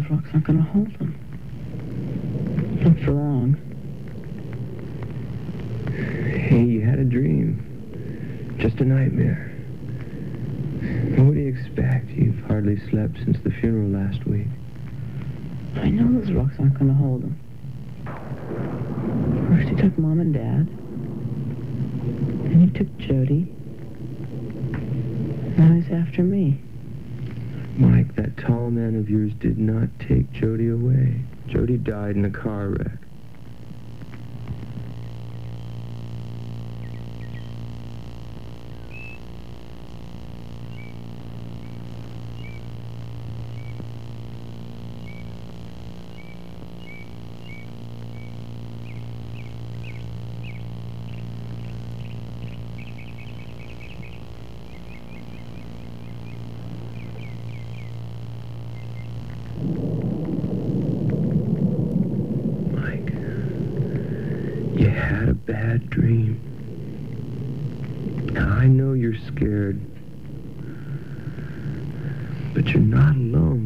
those rocks aren't going to hold them. Not for long. Hey, you had a dream. Just a nightmare. What do you expect? You've hardly slept since the funeral last week. I know those rocks aren't going to hold them. First he took Mom and Dad. Then he took Jody. Now he's after me. Mike, that tall man of yours did not take Jody away. Jody died in a car wreck. You had a bad dream. Now, I know you're scared, but you're not alone.